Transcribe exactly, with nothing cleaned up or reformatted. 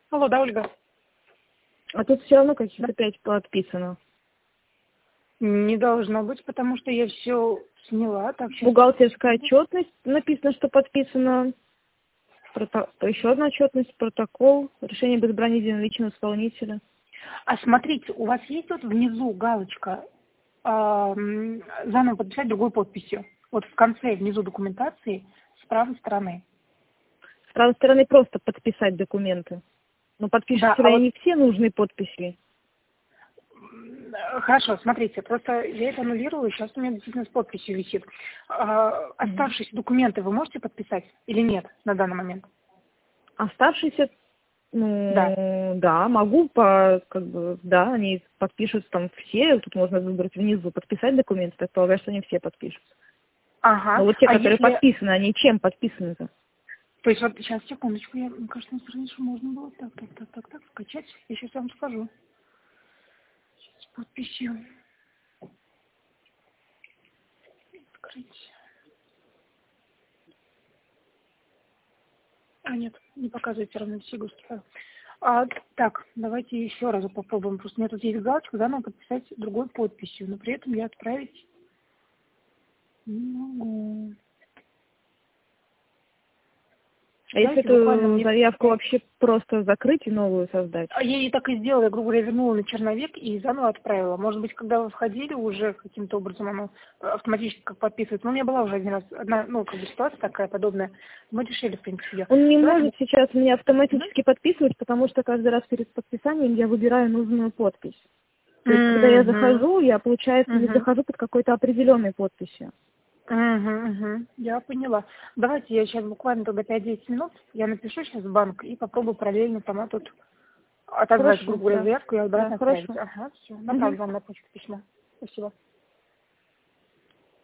Алло, да, Ольга? А тут все равно каких-то пять подписано. Не должно быть, потому что я все сняла. Так, сейчас... Бухгалтерская отчетность, написано, что подписано. Прото... Еще одна отчетность, протокол, решение об избрании единоличного исполнителя. А смотрите, у вас есть вот внизу галочка а, м, заново подписать другой подписью? Вот в конце, внизу документации, с правой стороны. С правой стороны просто подписать документы. Но подпишут Да, а сюда и вот не все нужные подписи. м, хорошо, смотрите, просто я это аннулировала, сейчас у меня действительно с подписью висит. А, оставшиеся документы вы можете подписать или нет на данный момент? Оставшиеся, Да. ну, да, могу, по, как бы, да, они подпишутся там все, тут можно выбрать внизу, подписать документы, так полагаю, что они все подпишутся. Ага. Но вот те, А которые если... подписаны, они чем подписаны-то? То есть вот сейчас, секундочку, я, мне кажется, на странице можно было так, так, так, так, так, скачать. Я сейчас вам скажу. С подписью. Открыть. А, нет, не показывает все равно сигурский файл. А, так, давайте еще раз попробуем. Просто у меня тут есть галочка, заново подписать другой подписью, но при этом я отправить не могу. А если Дайте буквально эту мне... заявку вообще просто закрыть и новую создать? А я и так и сделала, я, грубо говоря, вернула на черновик и заново отправила. Может быть, когда вы входили, уже каким-то образом оно автоматически как подписывается. Ну, у меня была уже один раз одна, ну, как бы ситуация такая подобная. Мы решили, в принципе, ее. Он не Давайте... может сейчас меня Мгм. автоматически подписывать, потому что каждый раз перед подписанием я выбираю нужную подпись. То есть, когда я Мгм. захожу, я, получается, не Мгм. захожу под какой-то определенной подписью. Мгм, мгм. Я поняла. Давайте я сейчас буквально тогда пять-десять минут, я напишу сейчас в банк и попробую параллельно сама тут отозвать, Хорошо, грубо говоря, да. заявку и Да, обратно отправить. хорошо. Ага, все. Мгм. Направлю вам на почту письмо. Спасибо.